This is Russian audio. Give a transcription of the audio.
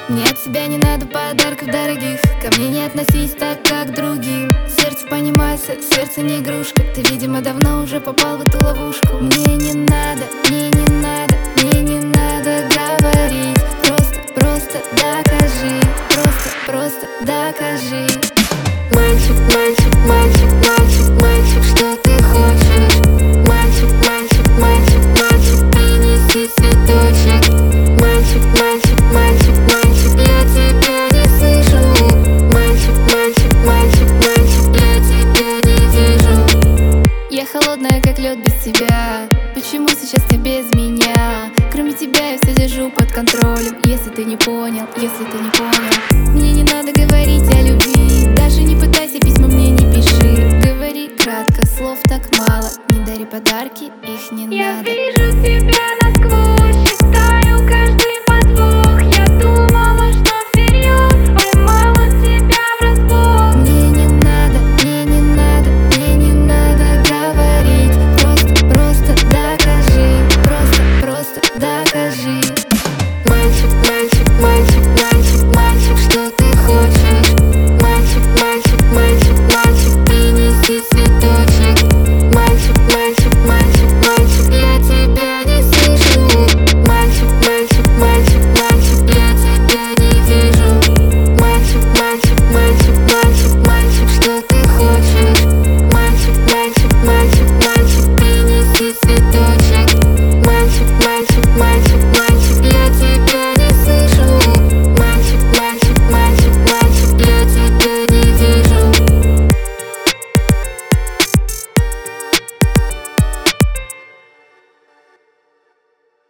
Мне от тебя не надо подарков дорогих. Ко мне не относись так, как к другим. Сердце понимается, сердце не игрушка. Ты, видимо, давно уже попал в эту ловушку. Мне не надо, мне не